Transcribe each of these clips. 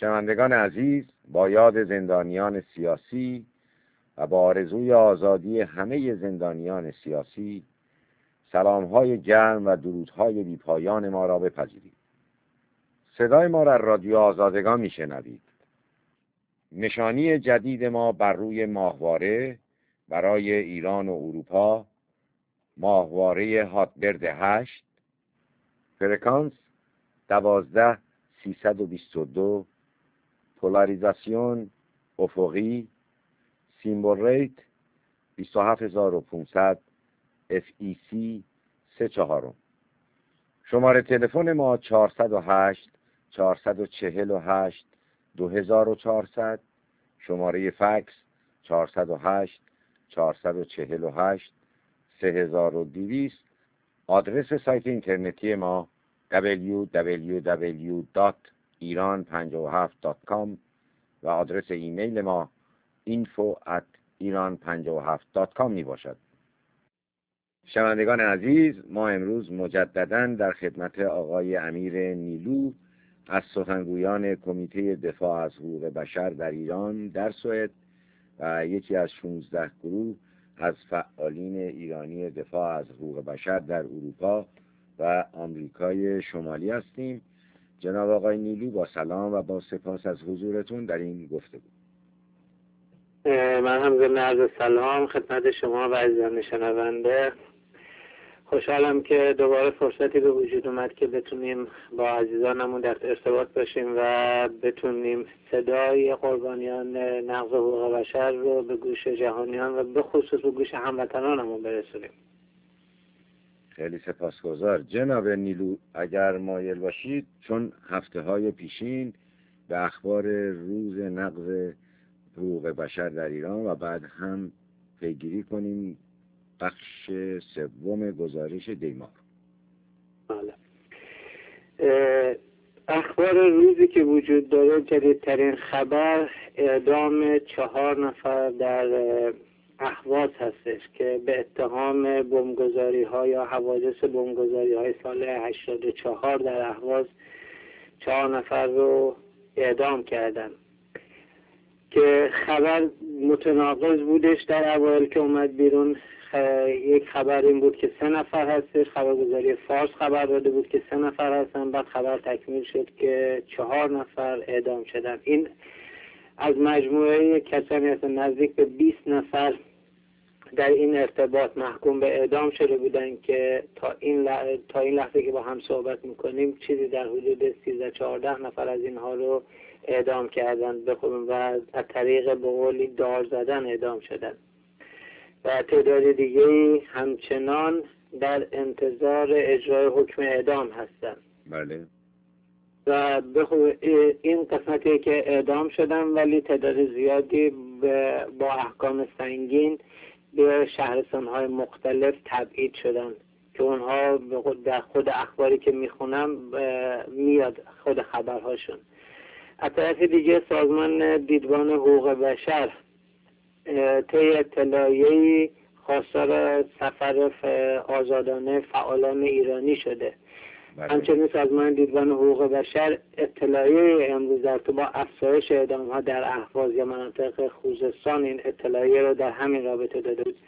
شنوندگان عزیز، با یاد زندانیان سیاسی و با آرزوی آزادی همه زندانیان سیاسی، سلام‌های گرم و درودهای بی‌پایان ما را بپذیرید. صدای ما را رادیو آزادگان میشنوید. نشانی جدید ما بر روی ماهواره برای ایران و اروپا، ماهواره هاتبرد 8، فرکانس 12322، پولاریزاسیون افقی، سیمبل ریت 27500، FEC 34. شماره تلفن ما 408 448 2400، شماره فکس 408 448 3200. آدرس سایت اینترنتی ما www.iran57.com و آدرس ایمیل ما info@iran57.com می باشد. شنوندگان عزیز، ما امروز مجدداً در خدمت آقای امیر نیلو از سخنگویان کمیته دفاع از حقوق بشر در ایران در سوئد و یکی از 16 گروه از فعالین ایرانی دفاع از حقوق بشر در اروپا و آمریکای شمالی هستیم. جناب آقای نیلو، با سلام و با سپاس از حضورتون در این گفتگو. من هم ضمن عرض سلام خدمت شما و عزیزان شنونده. خوشحالم که دوباره فرصتی به وجود اومد که بتونیم با عزیزانمون در ارتباط باشیم و بتونیم صدای قربانیان نقض حقوق بشر رو به گوش جهانیان و به خصوص به گوش هموطنانمون برسونیم. خیلی سپاسگزار. جناب نیلو، اگر مایل باشید، چون هفته‌های پیشین به اخبار روز نقض حقوق بشر در ایران و بعد هم پیگیری کنیم بخش سوم گزارش دیمار. بله. اخبار روزی که وجود داره، جدیدترین خبر اعدام 4 نفر در اهواز هستش که به اتهام بمبگذاری‌ها یا حوادث بمبگذاری‌های سال 84 در اهواز 4 نفر رو اعدام کردن که خبر متناقض بودش. در اوایل که اومد بیرون یک خبر این بود که 3 نفر هستش، خبرگزاری فارس خبر داده بود که 3 نفر هستن، بعد خبر تکمیل شد که 4 نفر اعدام شدن. این از مجموعه کسانی هستن نزدیک به 20 نفر در این ارتباط محکوم به اعدام شده بودن که تا این لحظه که با هم صحبت میکنیم چیزی در حدود 13-14 نفر از اینها رو اعدام کردن و از طریق به قولی دار زدن اعدام شدن و تعداد دیگه همچنان در انتظار اجرای حکم اعدام هستن. بله. و این قسمتی که اعدام شدن، ولی تعداد زیادی با احکام سنگین به شهرستان‌های مختلف تبعید شدن که اونها در خود اخباری که میخونم میاد خود خبرهاشون. از طرف دیگه سازمان دیدبان حقوق بشر طی اطلاعیه‌ای خواستار سفر آزادانه فعالان ایرانی شده. همچنین سازمان دیدبان حقوق بشر اطلاعیه امروز در تو با افزایش اعدام‌ها در اهواز یا مناطق خوزستان این اطلاعیه رو در همین رابطه داده بود.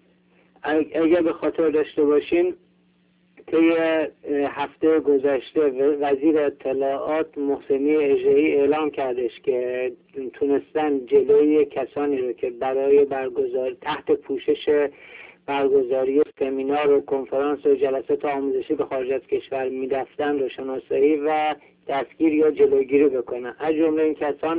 اگر به خاطر داشته باشین، طی هفته گذشته وزیر اطلاعات محسنی اژه‌ای اعلام کردش که تونستن جلوی کسانی رو که برای تحت پوشش برگزاری سمینار و کنفرانس و جلسات آموزشی به خارج از کشور می‌رفتن رو شناسایی و دستگیر یا جلوگیری بکنن. از جمله این کسان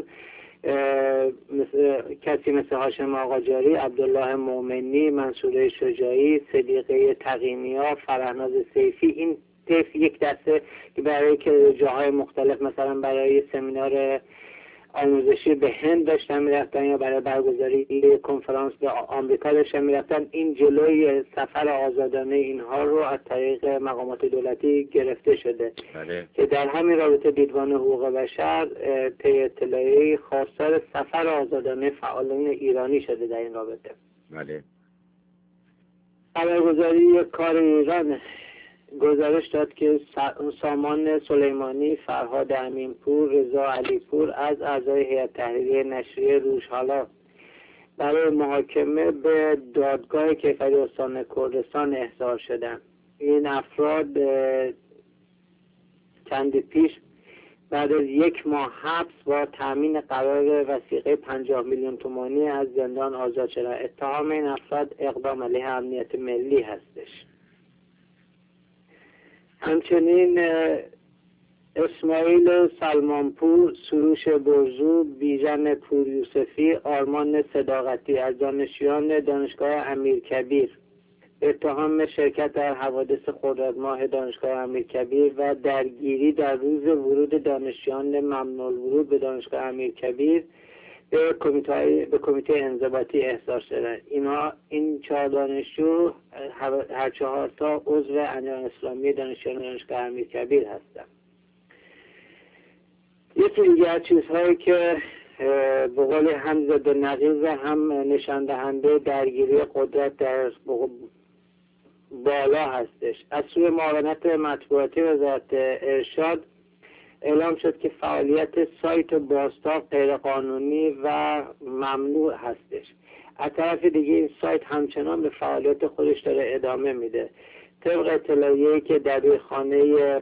کسی مثل هاشم آقاجاری، عبدالله مومنی، منصوره شجاعی، صدیقه تقی‌نیا، فرهناز سیفی. این طیف یک دسته که برای که جاهای مختلف مثلا برای سمینار آموزشی به هند داشتن میرفتن یا برای برگزاری کنفرانس به آمریکا داشتن میرفتن، این جلوی سفر آزادانه اینها رو از طریق مقامات دولتی گرفته شده. بله. که در همین رابطه دیدبان حقوق بشر طی اطلاعیه‌ای خواستار سفر آزادانه فعالان ایرانی شده در این رابطه. بله. خبرگزاری کار ایران گزارش داد که سامان سلیمانی، فرهاد امینپور، رضا علیپور از اعضای هیئت تحریریه نشریه روزهالا برای محاکمه به دادگاه کیفری استان کردستان احضار شدند. این افراد چند پیش بعد از 1 ماه حبس با تأمین قرار وثیقه 50 میلیون تومانی از زندان آزاد شدند. اتهام این افراد اقدام علیه امنیت ملی هستش. همچنین اسماعیل سلمانپور، سروش برزو، بیژن پوریوسفی، آرمان صداقتی از دانشجویان دانشگاه امیرکبیر اتهام شرکت در حوادث خردادماه دانشگاه امیرکبیر و درگیری در روز ورود دانشجویان ممنوع الورود به دانشگاه امیرکبیر به کمیته انضباطی احضار شدند. این 4 دانشجو هر 4 تا عضو انجمن اسلامی دانشجویان دانشگاه امیرکبیر هستند. یکی دیگه از چیزهایی که به قول هم ضد نقیض و هم نشان دهنده درگیری قدرت در بالا هستش. از سوی معاونت مطبوعاتی وزارت ارشاد اعلام شد که فعالیت سایت بازتاب غیرقانونی و ممنوع هستش. از طرف دیگه این سایت همچنان به فعالیت خودش داره ادامه میده. طبق اطلاعیه‌ای که دبیرخانه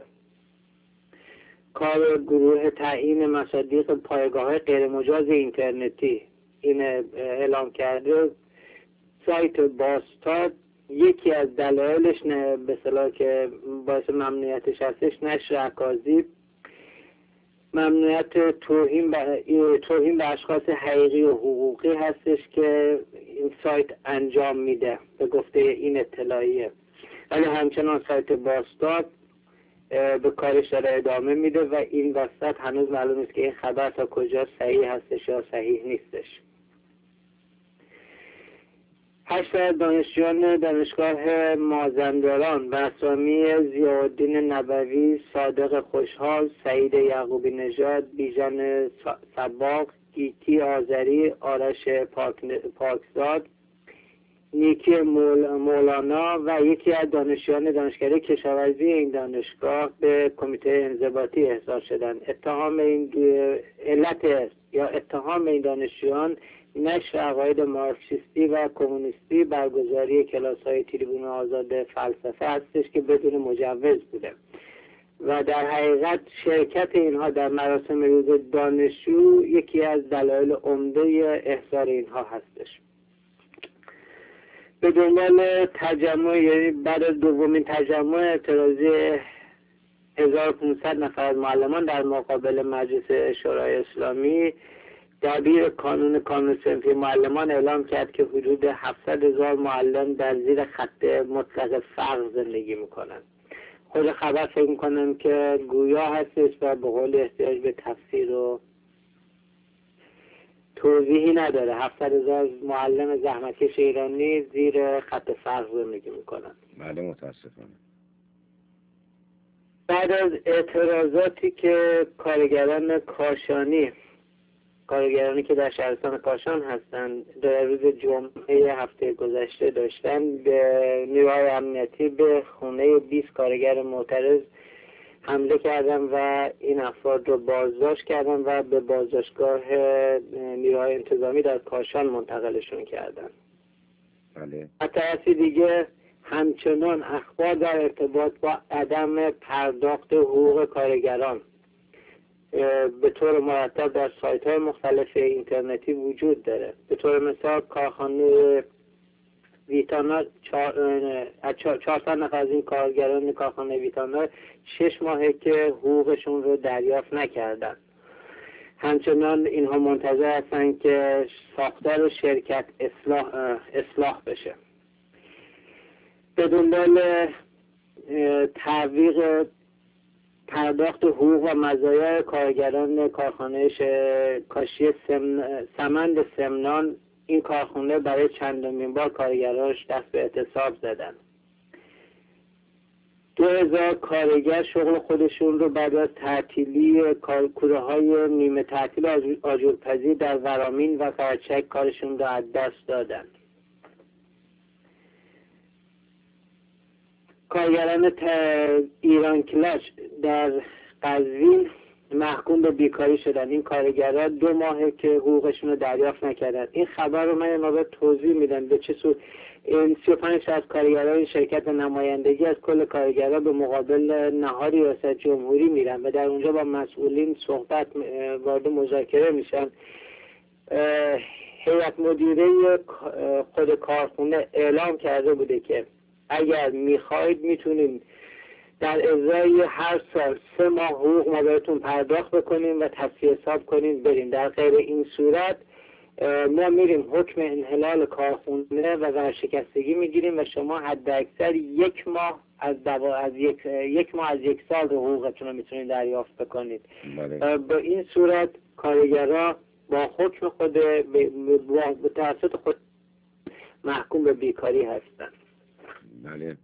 کار گروه تعیین مصادیق پایگاه‌های غیرمجاز اینترنتی این اعلام کرده، سایت بازتاب یکی از دلایلش به اصطلاح که باعث ممنوعیتش هستش نشر اکاذیب، ممنوعیت توهین به اشخاص حقیقی و حقوقی هستش که این سایت انجام میده به گفته این اطلاعیه. ولی همچنان سایت بازتاب به کارش داره ادامه میده و این وسط هنوز معلوم نیست که این خبر تا کجا صحیح هستش یا صحیح نیستش. 8 دانشجویان دانشگاه مازندران به اسامی ضیاءالدین نبوی، صادق خوشحال، سعید یعقوبی نژاد، بیژن سباق، گیتی آذری، آرش پاکزاد، نیکی مولانا و یکی از دانشجویان دانشکده کشاورزی این دانشگاه به کمیته انضباطی احضار شدند. اتهام این دانشجویان نشر عقاید مارکسیستی و کمونیستی، برگزاری کلاس‌های تریبون آزاد فلسفه هستش که بدون مجوز بوده و در حقیقت شرکت اینها در مراسم روز دانشجو یکی از دلایل عمده احضار اینها هستش. به دنبال تجمع، یعنی بعد از دومین تجمع اعتراضی 1500 نفر از معلمان در مقابل مجلس شورای اسلامی، دبیر کانون صنفی معلمان اعلام کرد که حدود 700,000 معلم در زیر خط مطلق فقر زندگی میکنند. خود خبر فکر میکنم که گویا هستش و به قول احتیاج به تفسیر و توضیحی نداره. 700,000 معلم زحمتکش ایرانی زیر خط فقر زندگی میکنند. بله متاسفانه. بعد از اعتراضاتی که کارگرانی که در شهرستان کاشان هستند در روز جمعه هفته گذشته داشتن، به نیروهای امنیتی به خونه 20 کارگر معترض حمله کردن و این افراد رو بازداشت کردن و به بازداشتگاه نیروهای انتظامی در کاشان منتقلشون کردن. بله. از طرف دیگه همچنان اخبار در ارتباط با عدم پرداخت حقوق کارگران به طور مرتب در سایت‌های مختلف اینترنتی وجود داره. به طور مثال کارخانه ویتانا 400 نفر از این کارگران کارخانه ویتانا 6 ماهه که حقوقشون رو دریافت نکردن. همچنان اینها منتظر هستن که ساختار شرکت اصلاح بشه. به دنبال تعویق پرداخت حقوق و مزایای کارگران کارخانه کاشی سمند سمنان، این کارخانه برای چندمین بار کارگراش دست به اعتصاب زدن. 2000 کارگر شغل خودشون رو بعد از تعطیلی کارکوره‌های نیمه تعطیل آجورپزی در ورامین و قرچک کارشون رو از دست دادن. کارگران ایران کلاش در قزوین محکوم به بیکاری شدن. این کارگرها 2 ماهه که حقوقشون رو دریافت نکردن. این خبر رو من ما توضیح میدم به چه صورت. این 35 از کارگران شرکت نمایندگی از کل کارگرها به مقابل نهاد ریاست جمهوری میرن و در اونجا با مسئولین صحبت وارد مذاکره میشن. هیئت مدیره خود کارخونه اعلام کرده بوده که اگر میخواید میتونیم در ازای هر سال 3 ماه حقوق ما بهتون پرداخت بکنیم و تصفیه حساب کنیم بریم. در غیر این صورت ما میریم حکم انحلال کارخونه و ورشکستگی میگیریم و شما حد اکثر 1 ماه از یک ماه از 1 سال رو حقوقتون رو میتونید دریافت بکنید. با این صورت کارگرها با حکم خود به توسط خود محکوم به بیکاری هستند. بله.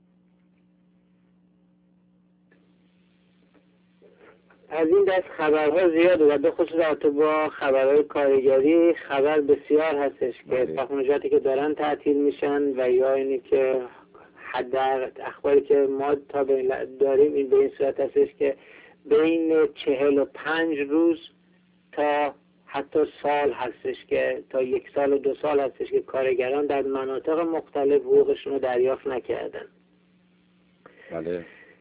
از این دست خبرها زیاده و به خصوص رابطه با خبرهای کارگری خبر بسیار هستش که تخمینجاتی که دارن تعطیل میشن و یا اینی که حد اخباری که ما تا داریم این به این صورت هستش که بین 45 روز تا حتی سال هستش که تا 1 سال و 2 سال هستش که کارگران در مناطق مختلف حقوقشون رو دریافت نکردن. بله.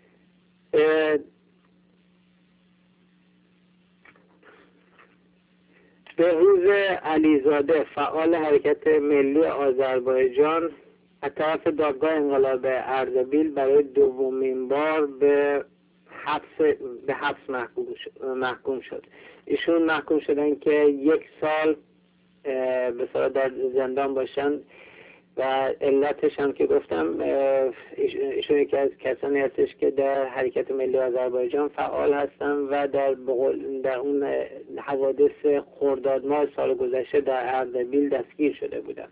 بهروز علیزاده فعال حرکت ملی آذربایجان از طرف دادگاه انقلاب اردبیل برای 2مین بار به حبس محکوم شد. ایشون محکوم شدن که 1 سال به صورت در زندان باشن و علتش هم که گفتم ایشون یکی از کسانی هستش که در حرکت ملی آذربایجان فعال هستن و در اون حوادث خرداد ماه سال گذشته در اردبیل دستگیر شده بودن.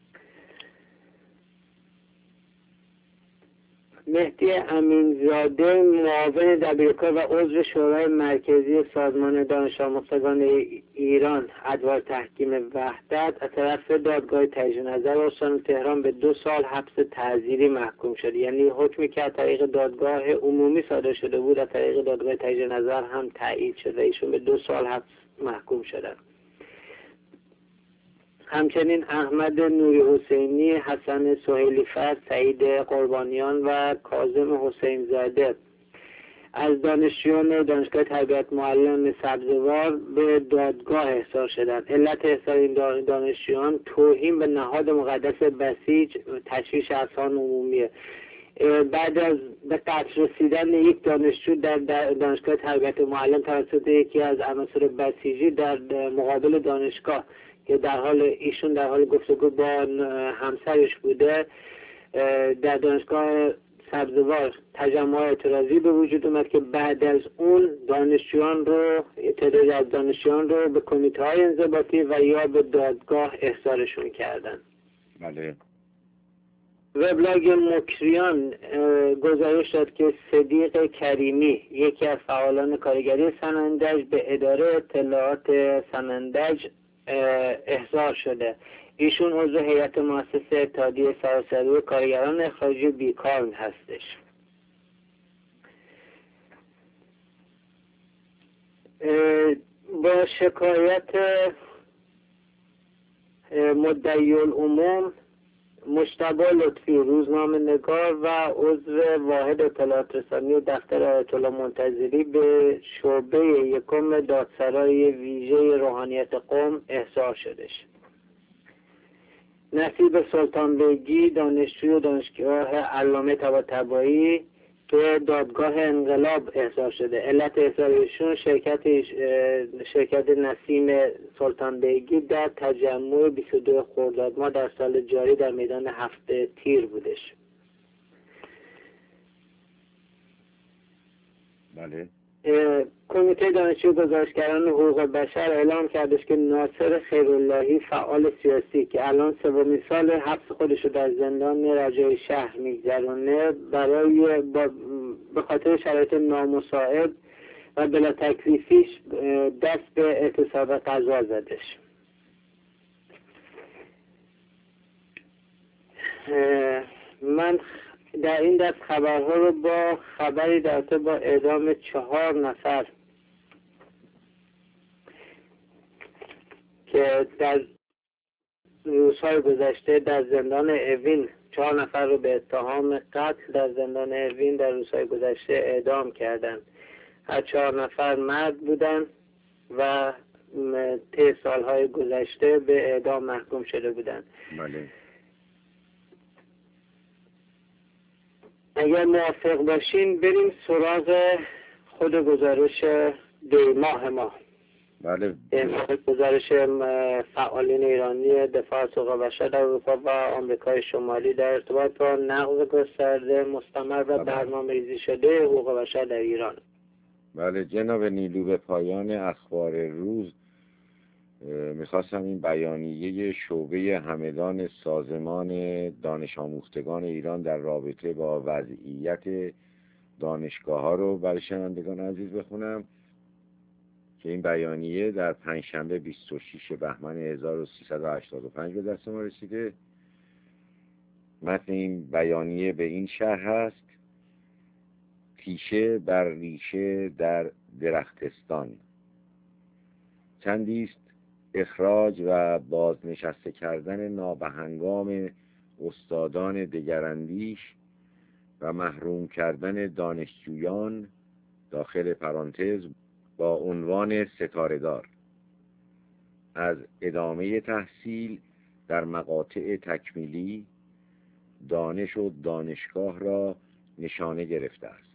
مهدی امینزاده معاون دبیرکار و عضو شورای مرکزی سازمان دانش آموزگان ایران ادوار تحکیم وحدت از طرف دادگاه تجدید نظر استان تهران به 2 سال حبس تعزیری محکوم شد. یعنی حکمی که از طریق دادگاه عمومی صادر شده بود از طریق دادگاه تجدید نظر هم تایید شده. ایشون به 2 سال حبس محکوم شدند. همچنین احمد نوری حسینی، حسن سهیلی فرد، سعید قربانیان و کاظم حسین زاده از دانشجویان دانشگاه تربیت معلم سبزوار به دادگاه احضار شدند. علت احضار این دانشجویان توهین به نهاد مقدس بسیج، تشویش اذهان عمومیه. بعد از به قتل رسیدن یک دانشجو در دانشگاه تربیت معلم توسط یکی از عناصر بسیجی در مقابل دانشگاه که ایشون در حال گفتگو با همسرش بوده، در دانشگاه سبزوار تجمع اعتراضی به وجود اومد که بعد از اون تعدادی از دانشجویان رو به کمیته های انضباطی و یا به دادگاه احضارشون کردن. بله. وبلاگ مکریان گزارش داد که صدیق کریمی یکی از فعالان کارگری سنندج به اداره اطلاعات سنندج احضار شده. ایشون عضو هیئت مؤسسه اتحادیه سراسری کارگران اخراجی بیکار هستش. با شکایت مدعی العموم مجتبی لطفی، روزنامه نگار و عضو واحد اطلاعات رسانی دفتر آیت الله منتظری به شعبه 1 دادسرای ویژه روحانیت قم احضار شدش. نصیب سلطان بیگی، دانشجوی دانشگاه علامه طباطبایی به دادگاه انقلاب احضار شده. علت احضارشون شرکت نسیم سلطان بیگی در تجمع 22 خرداد ماه در سال جاری در میدان 7 تیر بودش. بله. کمیته دانشجو گزارشگران حقوق بشر اعلام کردش که ناصر خیراللهی فعال سیاسی که الان 3مین سال حبس خودش رو در زندان رجای شهر میگذرونه به خاطر شرایط نامساعد و بلا تکلیفیش دست به اعتصاب غذا زدش. من در این دست خبرها رو با خبری در رابطه با اعدام 4 نفر که در روزهای گذشته در زندان اوین 4 نفر رو به اتهام قتل در زندان اوین در روزهای گذشته اعدام کردند. هر 4 نفر مرد بودند و طی سالهای گذشته به اعدام محکوم شده بودند. بله. اگر موافق باشین بریم سراغ خود گزارش 2 ماه ما. بله. گزارش فعالین ایرانی دفاع از حقوق بشر در اروپا و آمریکای شمالی در ارتباط با نقض گسترده مستمر و برنامه‌ریزی شده حقوق بشر در ایران. بله جناب نیلو، به پایان اخبار روز میخواستم این بیانیه شعبه همدان سازمان دانش آموختگان ایران در رابطه با وضعیت دانشگاه ها رو برای شنوندگان عزیز بخونم که این بیانیه در پنجشنبه 26 بهمن 1385 به دست ما رسیده. متن این بیانیه به این شرح هست: تیشه بر ریشه در درختستان. چندی است اخراج و بازنشسته کردن نابهنگام استادان دگراندیش و محروم کردن دانشجویان داخل پرانتز با عنوان ستاره‌دار از ادامه تحصیل در مقاطع تکمیلی دانش و دانشگاه را نشانه گرفته است.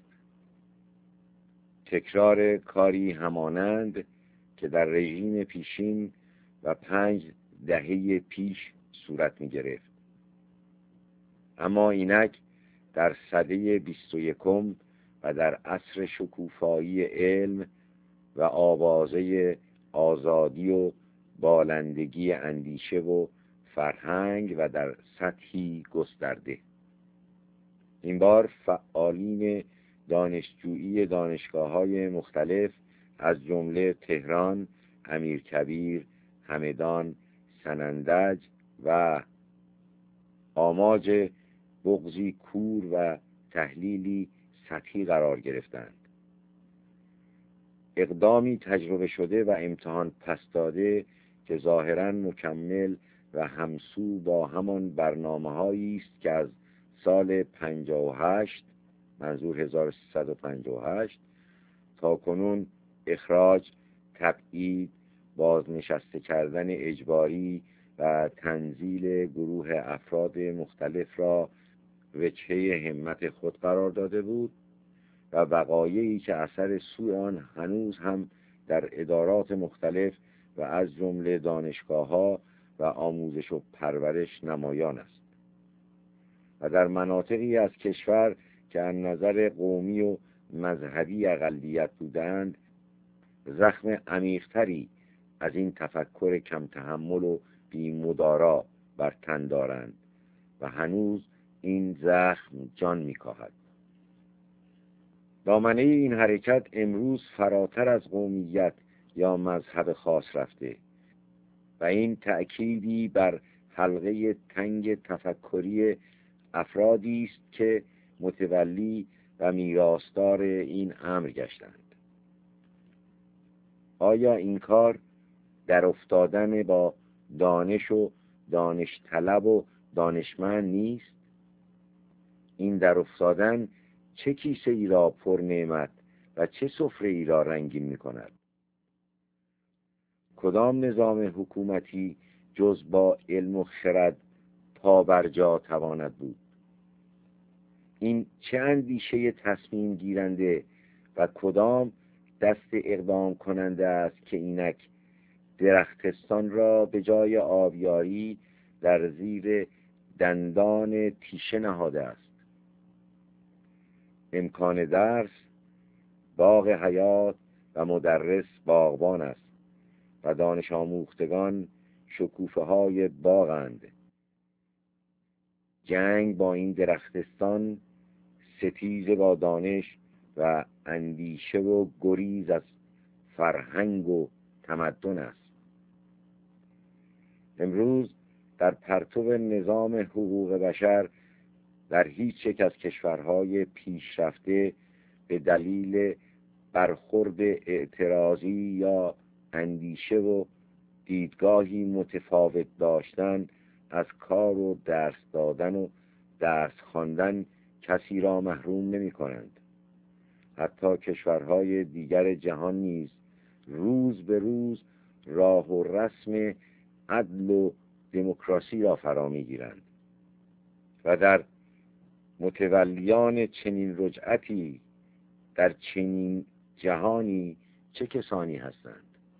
تکرار کاری همانند که در رژیم پیشین و 5 دهه پیش صورت می گرفت. اما اینک در سده 21 و در عصر شکوفایی علم و آوازه آزادی و بالندگی اندیشه و فرهنگ و در سطحی گسترده، این بار فعالین دانشجویی دانشگاه‌های مختلف از جمله تهران، امیرکبیر، همدان، سنندج و آماج بغضی کور و تحلیلی سطحی قرار گرفتند. اقدامی تجربه شده و امتحان پس داده که ظاهراً مکمل و همسو با همان برنامه‌هایی است که از سال 58 منظور 1358 تا کنون اخراج، تبعید، بازنشسته کردن اجباری و تنزیل گروه افراد مختلف را وجهه همت خود قرار داده بود و وقایعی که اثر سوء آن هنوز هم در ادارات مختلف و از جمله دانشگاه‌ها و آموزش و پرورش نمایان است و در مناطقی از کشور که از نظر قومی و مذهبی اقلیت بودند زخم عمیق‌تری از این تفکر کم تحمل و بی‌مدارا بر تن دارند و هنوز این زخم جان می‌کاهد. دامنه این حرکت امروز فراتر از قومیت یا مذهب خاص رفته و این تأکیدی بر حلقه تنگ تفکری افرادی است که متولی و میراثدار این امر گشتند. آیا این کار در افتادن با دانش و دانش طلب و دانشمند نیست؟ این در افتادن چه کیسه ای را پر نعمت و چه سفره ای را رنگین می کند؟ کدام نظام حکومتی جز با علم و خرد پا بر جا تواند بود؟ این چه اندیشه تصمیم گیرنده و کدام دست اقدام کننده است که اینک درختستان را به جای آبیاری در زیر دندان تیشه نهاده است؟ امکان درس باغ حیات و مدرس باغبان است و دانش آموختگان شکوفه های باغند. جنگ با این درختستان ستیزه با دانش و اندیشه و گریز از فرهنگ و تمدن است. امروز در پرتو نظام حقوق بشر در هیچ یک از کشورهای پیشرفته به دلیل برخورد اعتراضی یا اندیشه و دیدگاهی متفاوت داشتن از کار و درس دادن و درس خواندن کسی را محروم نمی کنند. حتی کشورهای دیگر جهان نیز روز به روز راه و رسم عدل و دموکراسی را فرا می‌گیرند و در متولیان چنین رجعتی در چنین جهانی چه کسانی هستند؟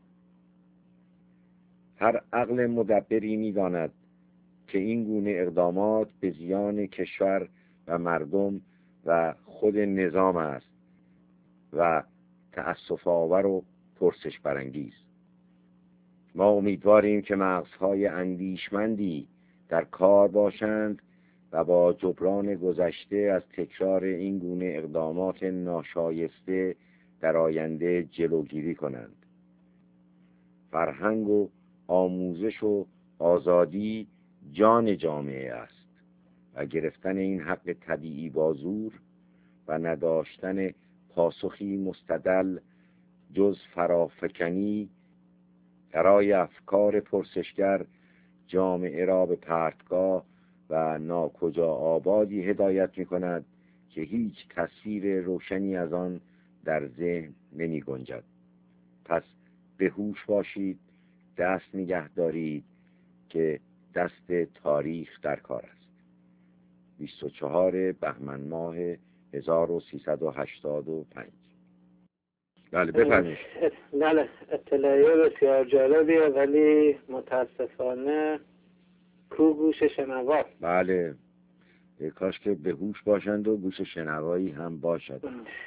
هر عقل مدبری می‌داند که این گونه اقدامات به زیان کشور و مردم و خود نظام است و تأسف آور و پرسش برانگیز. ما امیدواریم که مغزهای اندیشمندی در کار باشند و با جبران گذشته از تکرار این گونه اقدامات ناشایسته در آینده جلوگیری کنند. فرهنگ و آموزش و آزادی جان جامعه است و گرفتن این حق طبیعی با زور و نداشتن پاسخی مستدل جز فرافکنی برای افکار پرسشگر جامعه را به پرتگاه و ناکجا آبادی هدایت می کند که هیچ تصویر روشنی از آن در ذهن نمی گنجد. پس به هوش باشید، دست نگه دارید که دست تاریخ در کار است. 24 بهمن ماه 1385. بله بفرمایید. بله، اطلاعیه بسیار جالبیه ولی متاسفانه کو گوش شنوا. بله، کاش که به هوش باشند و گوش شنوایی هم باشد.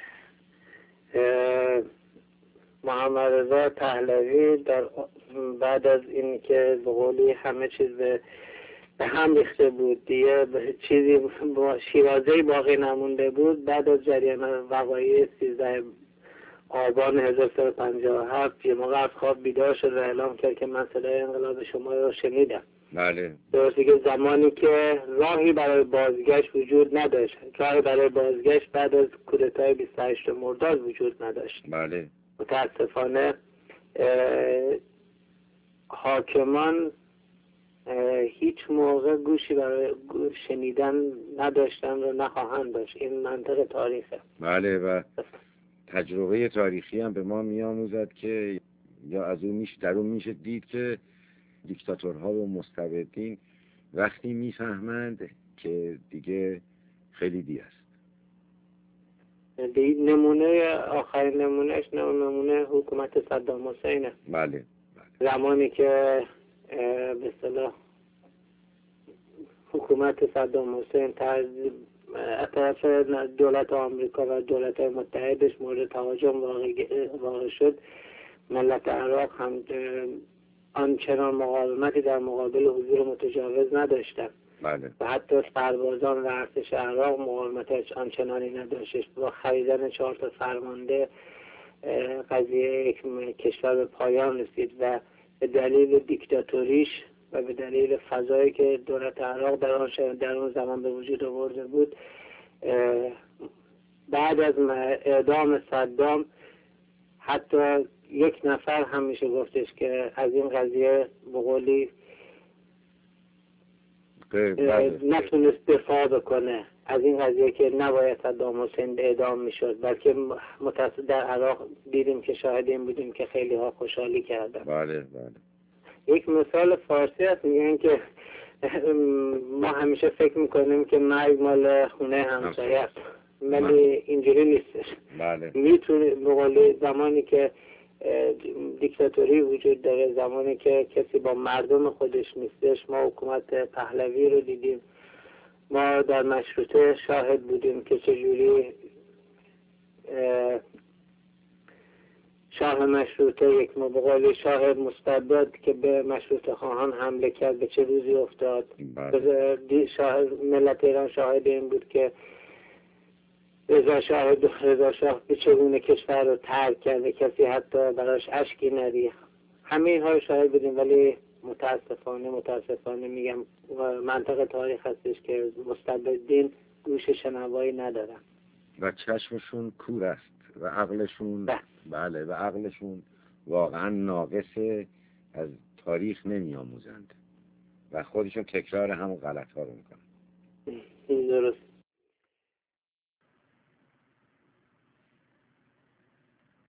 محمد رضا پهلوی در بعد از این که به قولی همه چیز به هم ریخته بود دیگه، چیزی شیرازه‌ای باقی نمونده بود، بعد از جریان وقایع 13 آبان 1357 یه موقع از خواب بیدار شد و اعلام کرد که من صدای انقلاب شما رو شنیدم. بله. درسته که زمانی که راهی برای بازگشت وجود نداشت، راهی برای بازگشت بعد از کودتای 28 مرداد وجود نداشت. بله. متاسفانه حاکمان هیچ موقع گوشی برای شنیدن نداشتن و نخواهند داشت. این منطق تاریخه. بله، و تجربه تاریخی هم به ما می‌آموزد که یا از اون در اون میشه دید که دیکتاتورها و مستبدین وقتی میفهمند که دیگه خیلی دیر است. نمونه آخرین نمونهش نمونه حکومت صدام حسینه. بله. زمانی که به اصطلاح حکومت صدام حسین از طرف دولت آمریکا و دولت متحدش مورد تهاجم واقع شد، ملت عراق هم آنچنان مقاومتی در مقابل حضور متجاوز نداشتن. بله. و حتی سربازان و ارتش عراق مقاومت آنچنانی نداشتش. با خریدن 4 تا فرمانده قضیه یک کشور به پایان رسید و به دلیل دیکتاتوریش و به دلیل فضایی که دولت عراق در اون زمان به وجود آورده بود، بعد از اعدام صدام حتی یک نفر هم میشه گفتش که از این قضیه به قولی نتونست دفاع بکنه از این قضیه که نباید صدام حسین اعدام میشد، بلکه متأسف در عراق دیدیم که شاهد این بودیم که خیلی ها خوشحالی کردن. بله. یک مثال فارسی هست، میگن که ما همیشه فکر میکنیم که مرگ مال خونه همسایه است، ولی اینجوری نیستش. بله. میتونه به قولی زمانی که دیکتاتوری وجود داره، زمانی که کسی با مردم خودش نیستش، ما حکومت پهلوی رو دیدیم، ما در مشروطه شاهد بودیم که چجوری شاه مشروطه یک مبغالی شاه مستبد که به مشروطه خواهان حمله کرد به چه روزی افتاد. ملت ایران شاهد این بود که رضا شاه به چگونه کشور رو ترک کرده، کسی حتی براش اشکی نریخت. همه اینها رو شاهد بودیم، ولی متاسفانه میگم منطق تاریخ هستش که مستبدین گوش شنوایی ندارن و چشمشون کور است و عقلشون بله و عقلشون واقعا ناقصه، از تاریخ نمی آموزند و خودشون تکرار همون غلط ها رو میکنن. درست.